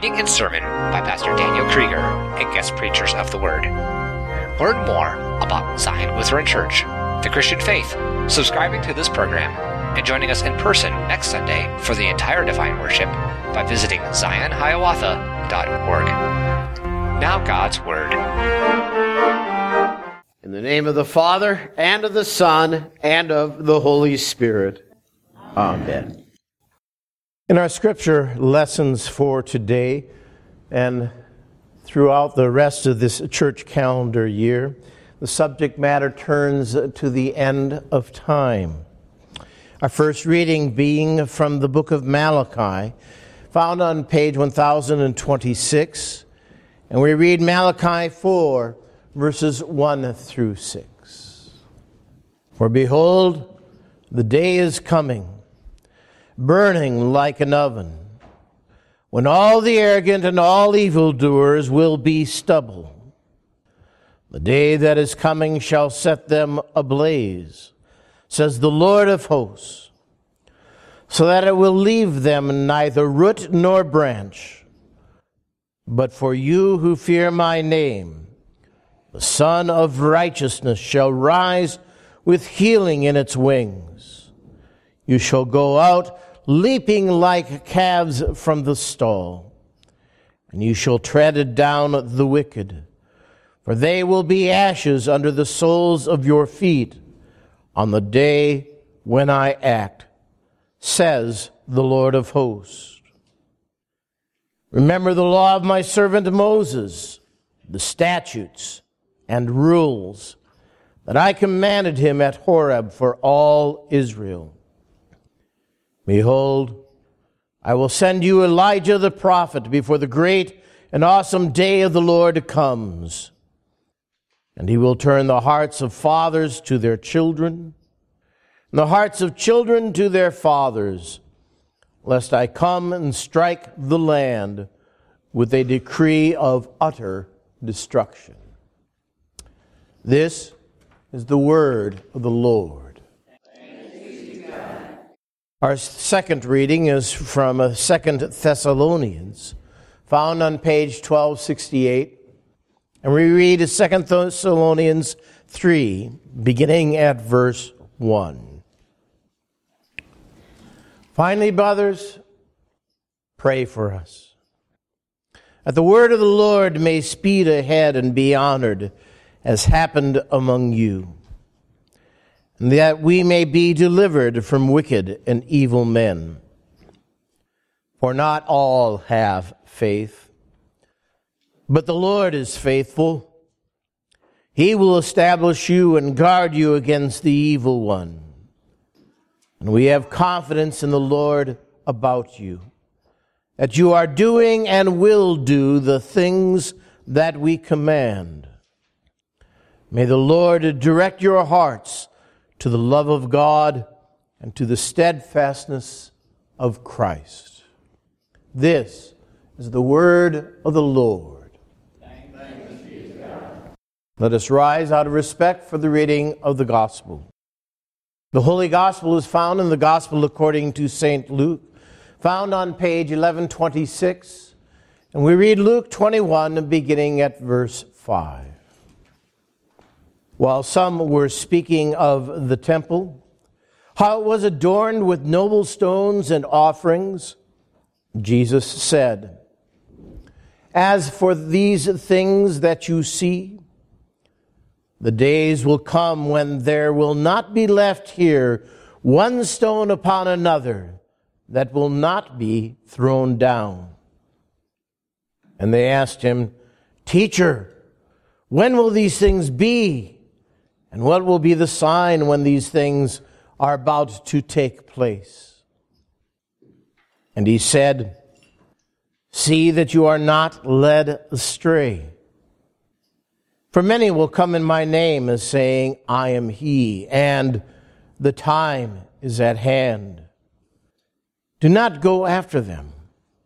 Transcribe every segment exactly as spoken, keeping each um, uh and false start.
reading and sermon by Pastor Daniel Krieger and guest preachers of the Word. Learn more about Zion Lutheran Church, the Christian faith, subscribing to this program, and joining us in person next Sunday for the entire Divine Worship by visiting zion hiawatha dot org. Now God's Word. In the name of the Father, and of the Son, and of the Holy Spirit. Amen. In our scripture lessons for today and throughout the rest of this church calendar year, the subject matter turns to the end of time. Our first reading being from the book of Malachi, found on page one thousand twenty-six, and we read Malachi four, verses one through six. For behold, the day is coming, burning like an oven, when all the arrogant and all evildoers will be stubble. The day that is coming shall set them ablaze, says the Lord of hosts, so that it will leave them neither root nor branch. But for you who fear my name, the Son of Righteousness shall rise with healing in its wings. You shall go out leaping like calves from the stall, and you shall tread down the wicked, for they will be ashes under the soles of your feet on the day when I act, says the Lord of hosts. Remember the law of my servant Moses, the statutes and rules that I commanded him at Horeb for all Israel. Behold, I will send you Elijah the prophet before the great and awesome day of the Lord comes. And he will turn the hearts of fathers to their children, and the hearts of children to their fathers, lest I come and strike the land with a decree of utter destruction. This is the word of the Lord. Our second reading is from Second Thessalonians, found on page twelve sixty-eight. And we read Second Thessalonians three, beginning at verse one. Finally, brothers, pray for us, that the word of the Lord may speed ahead and be honored, as happened among you, and that we may be delivered from wicked and evil men. For not all have faith, but the Lord is faithful. He will establish you and guard you against the evil one. And we have confidence in the Lord about you, that you are doing and will do the things that we command. May the Lord direct your hearts to the love of God and to the steadfastness of Christ. This is the word of the Lord. Thanks be to God. Let us rise out of respect for the reading of the gospel. The Holy Gospel is found in the Gospel according to Saint Luke, found on page eleven twenty-six, and we read Luke twenty-one, beginning at verse five. While some were speaking of the temple, how it was adorned with noble stones and offerings, Jesus said, "As for these things that you see, the days will come when there will not be left here one stone upon another that will not be thrown down." And they asked him, "Teacher, when will these things be? And what will be the sign when these things are about to take place?" And he said, "See that you are not led astray. For many will come in my name as saying, 'I am he,' and 'the time is at hand.' Do not go after them.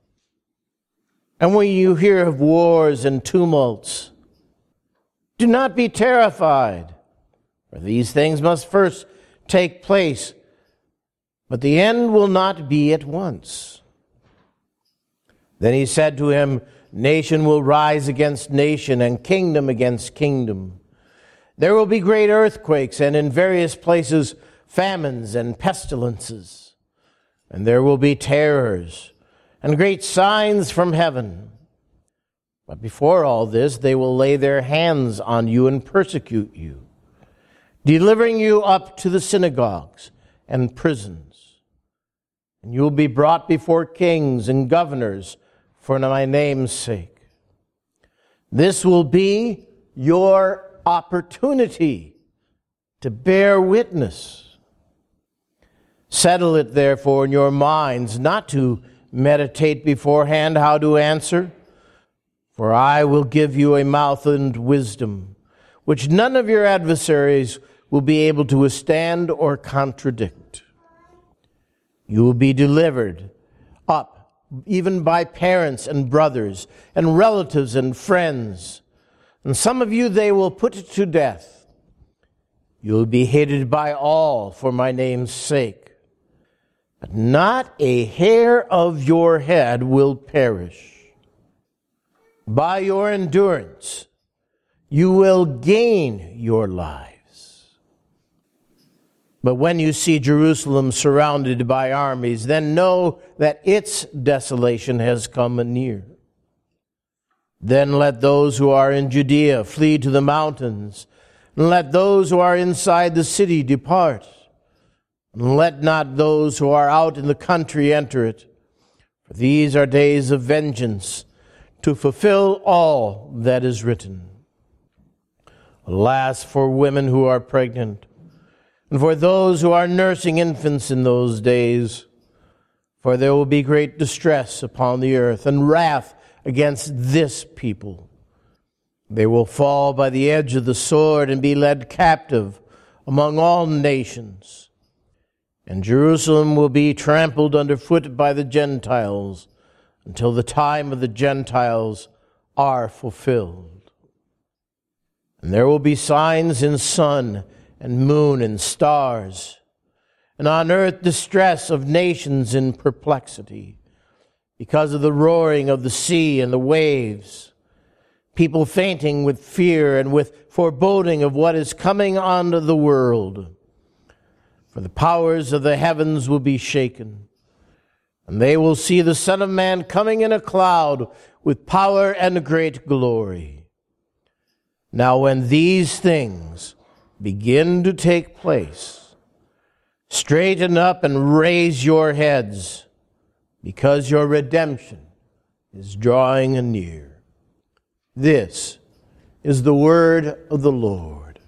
And when you hear of wars and tumults, do not be terrified. For these things must first take place, but the end will not be at once. Then he said to him, nation will rise against nation and kingdom against kingdom. There will be great earthquakes and in various places famines and pestilences. And there will be terrors and great signs from heaven. But before all this, they will lay their hands on you and persecute you, delivering you up to the synagogues and prisons. And you will be brought before kings and governors for my name's sake. This will be your opportunity to bear witness. Settle it, therefore, in your minds not to meditate beforehand how to answer, for I will give you a mouth and wisdom, which none of your adversaries will be able to withstand or contradict. You will be delivered up even by parents and brothers and relatives and friends. And some of you they will put to death. You will be hated by all for my name's sake. But not a hair of your head will perish. By your endurance, you will gain your lives. But when you see Jerusalem surrounded by armies, then know that its desolation has come near. Then let those who are in Judea flee to the mountains, and let those who are inside the city depart. And let not those who are out in the country enter it, for these are days of vengeance, to fulfill all that is written. Alas, for women who are pregnant, and for those who are nursing infants in those days, for there will be great distress upon the earth and wrath against this people. They will fall by the edge of the sword and be led captive among all nations. And Jerusalem will be trampled underfoot by the Gentiles until the time of the Gentiles are fulfilled. And there will be signs in sun and moon and stars, and on earth distress of nations in perplexity, because of the roaring of the sea and the waves, people fainting with fear and with foreboding of what is coming on the world. For the powers of the heavens will be shaken, and they will see the Son of Man coming in a cloud with power and great glory. Now when these things begin to take place, straighten up and raise your heads, because your redemption is drawing near. This is the word of the Lord.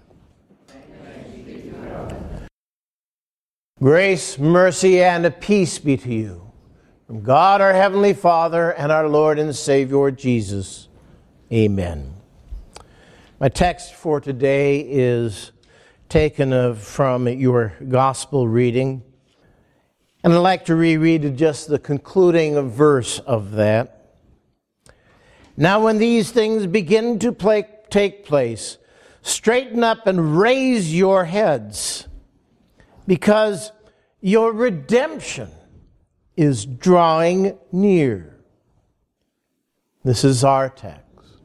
Grace, mercy, and peace be to you from God our Heavenly Father and our Lord and Savior Jesus. Amen. My text for today is taken from your gospel reading, and I'd like to reread just the concluding verse of that. Now when these things begin to play, take place, straighten up and raise your heads, because your redemption is drawing near. This is our text.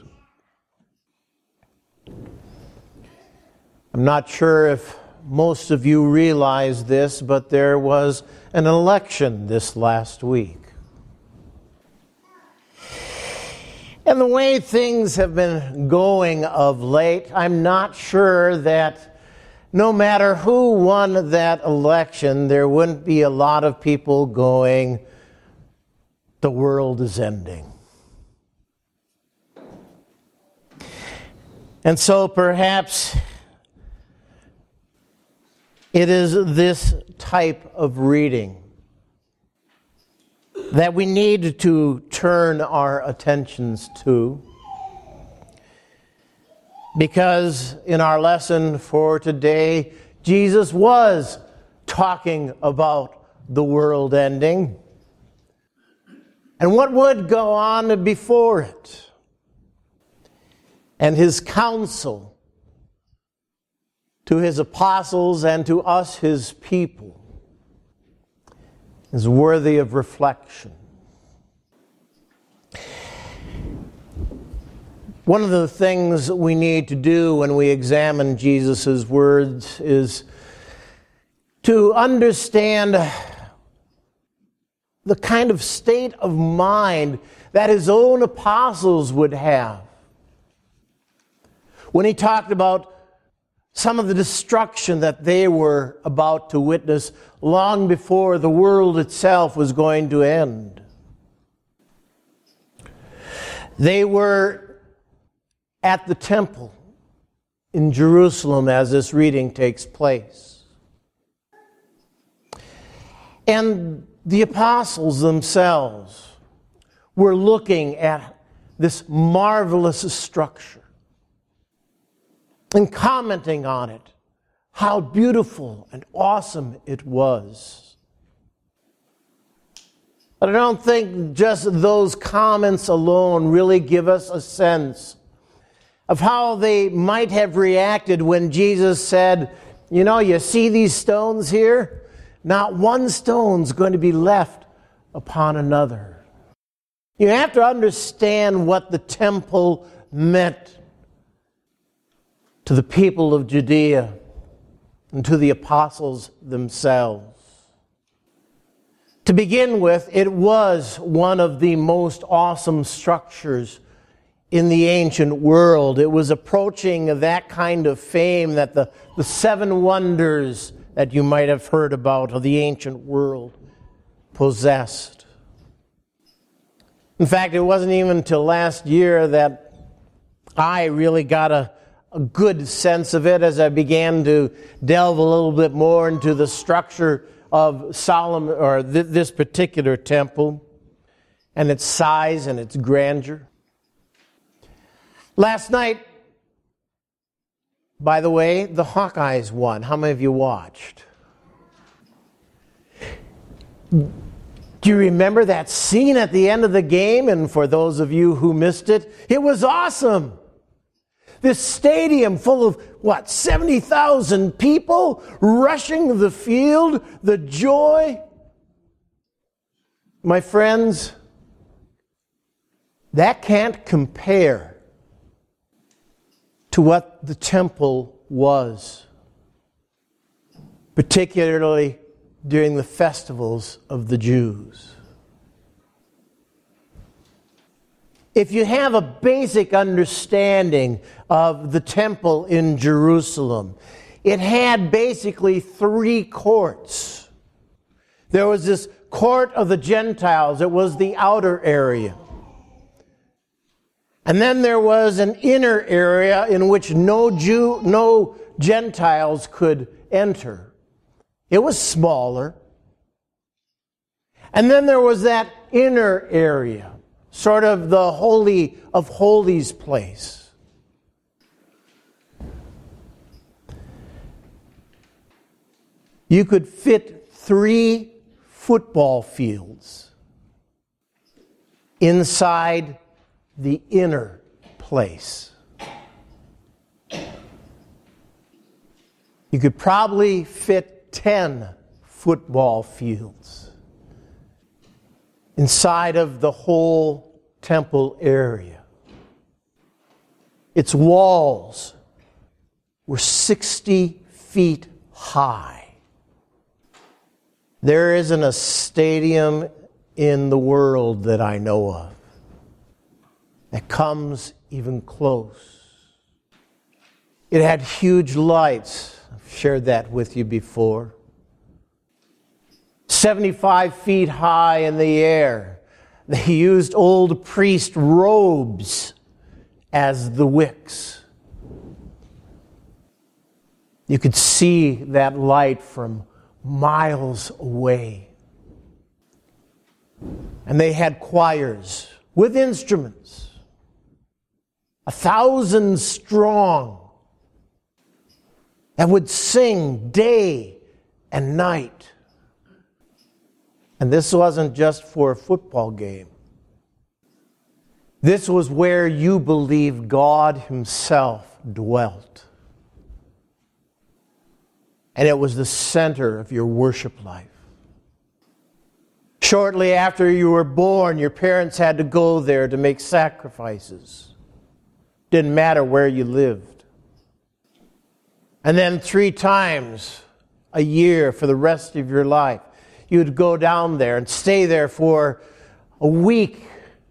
I'm not sure if most of you realize this, but there was an election this last week. And the way things have been going of late, I'm not sure that no matter who won that election, there wouldn't be a lot of people going, the world is ending. And so perhaps it is this type of reading that we need to turn our attentions to, because in our lesson for today, Jesus was talking about the world ending and what would go on before it, and his counsel to his apostles and to us, his people, is worthy of reflection. One of the things we need to do when we examine Jesus' words is to understand the kind of state of mind that his own apostles would have. When he talked about some of the destruction that they were about to witness long before the world itself was going to end. They were at the temple in Jerusalem as this reading takes place. And the apostles themselves were looking at this marvelous structure and commenting on it, how beautiful and awesome it was. But I don't think just those comments alone really give us a sense of how they might have reacted when Jesus said, you know, you see these stones here? Not one stone's going to be left upon another. You have to understand what the temple meant to the people of Judea and to the apostles themselves. To begin with, it was one of the most awesome structures in the ancient world. It was approaching that kind of fame that the, the seven wonders that you might have heard about of the ancient world possessed. In fact, it wasn't even until last year that I really got a, a good sense of it as I began to delve a little bit more into the structure of Solomon, or th- this particular temple, and its size and its grandeur. Last night, by the way, the Hawkeyes won. How many of you watched? Do you remember that scene at the end of the game? And for those of you who missed it, it was awesome. This stadium full of, what, seventy thousand people rushing the field, the joy. My friends, that can't compare to what the temple was, particularly during the festivals of the Jews. If you have a basic understanding of the temple in Jerusalem, it had basically three courts. There was this court of the Gentiles. It was the outer area. And then there was an inner area in which no Jew, no Gentiles could enter. It was smaller. And then there was that inner area, sort of the Holy of Holies place. You could fit three football fields inside the inner place. You could probably fit ten football fields inside of the whole temple area. Its walls were sixty feet high. There isn't a stadium in the world that I know of that comes even close. It had huge lights. I've shared that with you before. seventy-five feet high in the air. They used old priest robes as the wicks. You could see that light from miles away. And they had choirs with instruments, a thousand strong, that would sing day and night. And this wasn't just for a football game. This was where you believe God Himself dwelt. And it was the center of your worship life. Shortly after you were born, your parents had to go there to make sacrifices. Didn't matter where you lived. And then three times a year for the rest of your life, you would go down there and stay there for a week,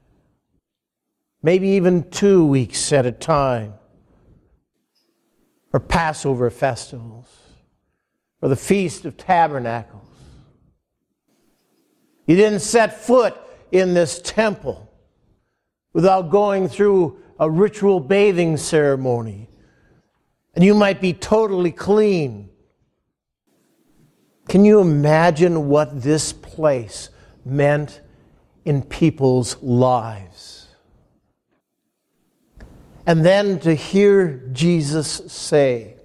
maybe even two weeks at a time, for Passover festivals, or the Feast of Tabernacles. You didn't set foot in this temple without going through a ritual bathing ceremony. And you might be totally clean. Can you imagine what this place meant in people's lives? And then to hear Jesus say,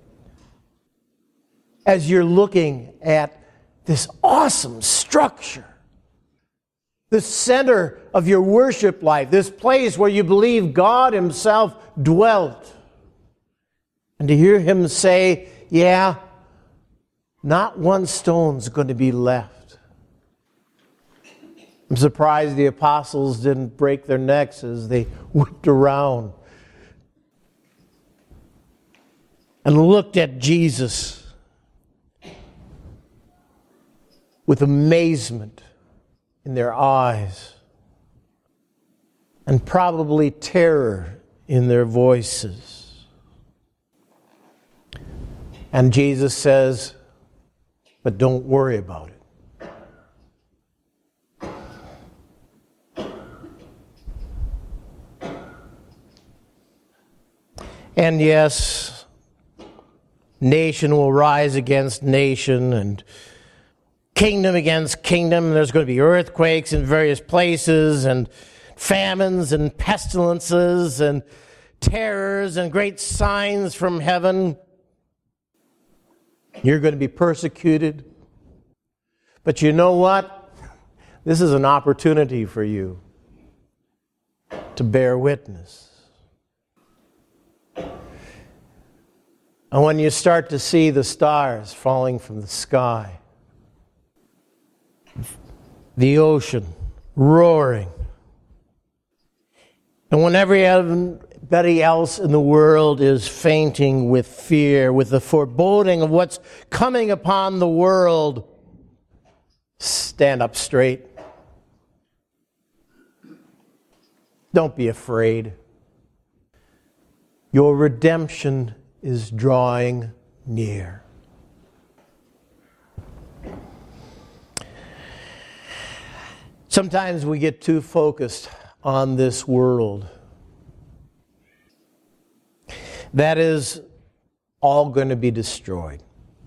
as you're looking at this awesome structure, the center of your worship life, this place where you believe God Himself dwelt, and to hear Him say, yeah, not one stone's going to be left. I'm surprised the apostles didn't break their necks as they whipped around and looked at Jesus with amazement in their eyes and probably terror in their voices. And Jesus says, but don't worry about it. And yes, nation will rise against nation and kingdom against kingdom. There's going to be earthquakes in various places and famines and pestilences and terrors and great signs from heaven. You're going to be persecuted. But you know what? This is an opportunity for you to bear witness. And when you start to see the stars falling from the sky, the ocean roaring, and when everybody else in the world is fainting with fear, with the foreboding of what's coming upon the world, stand up straight. Don't be afraid. Your redemption is drawing near. Sometimes we get too focused on this world. That is all going to be destroyed.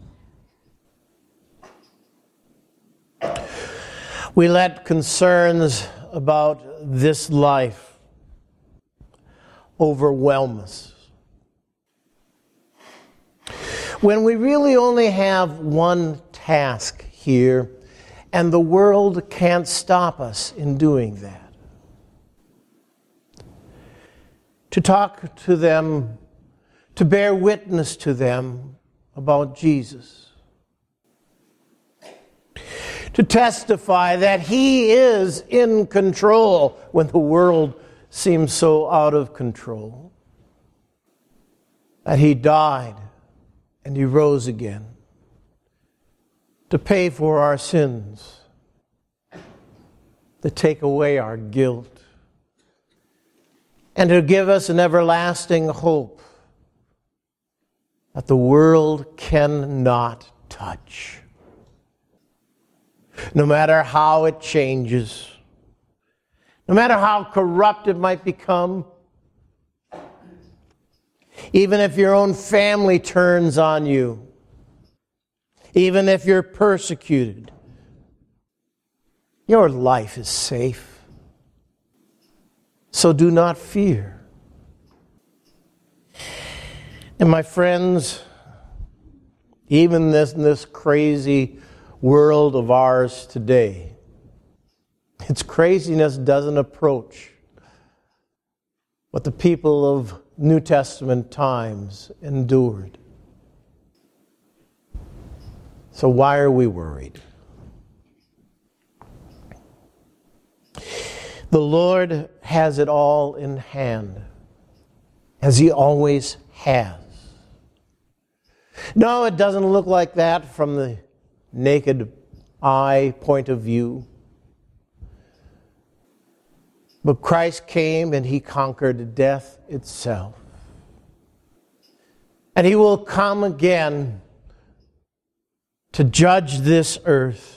We let concerns about this life overwhelm us, when we really only have one task here, and the world can't stop us in doing that. To talk to them, to bear witness to them about Jesus. To testify that He is in control when the world seems so out of control. That He died and He rose again to pay for our sins, to take away our guilt, and to give us an everlasting hope that the world cannot touch. No matter how it changes, no matter how corrupt it might become, even if your own family turns on you, even if you're persecuted, your life is safe. So do not fear. And my friends, even this, this crazy world of ours today, its craziness doesn't approach what the people of New Testament times endured. So why are we worried? The Lord has it all in hand, as he always has. No, it doesn't look like that from the naked eye point of view. But Christ came and he conquered death itself. And he will come again to judge this earth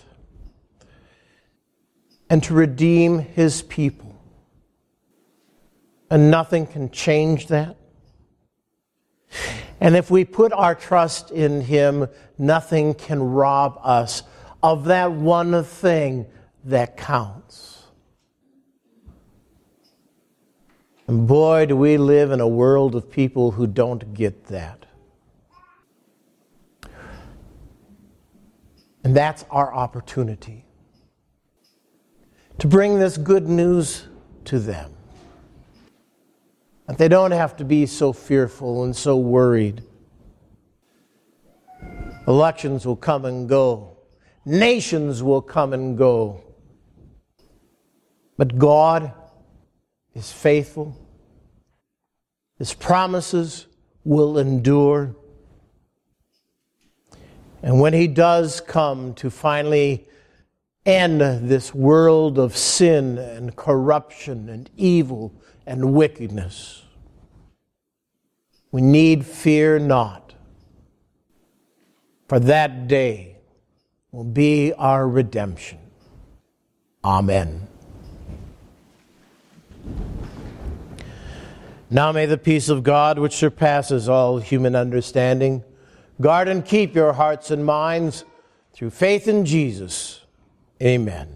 and to redeem his people. And nothing can change that. And if we put our trust in him, nothing can rob us of that one thing that counts. And boy, do we live in a world of people who don't get that. And that's our opportunity to bring this good news to them. That they don't have to be so fearful and so worried. Elections will come and go. Nations will come and go. But God is faithful. His promises will endure. And when he does come to finally end this world of sin and corruption and evil and wickedness, we need fear not, for that day will be our redemption. Amen. Now may the peace of God, which surpasses all human understanding, guard and keep your hearts and minds through faith in Jesus. Amen.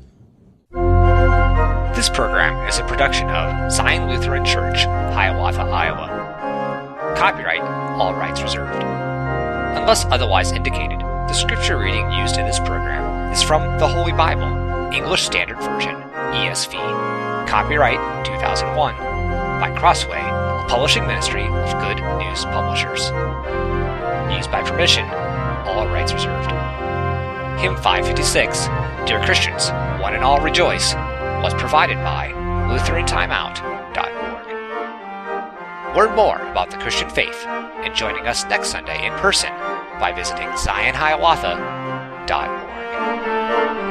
This program is a production of Zion Lutheran Church, Hiawatha, Iowa. Copyright, all rights reserved. Unless otherwise indicated, the scripture reading used in this program is from the Holy Bible, English Standard Version, E S V. Copyright two thousand one by Crossway, a publishing ministry of Good News Publishers. Used by permission, all rights reserved. Hymn five fifty-six, Dear Christians, One and All Rejoice, was provided by Lutheran Timeout dot org. Learn more about the Christian faith and joining us next Sunday in person by visiting Zion Hiawatha dot org.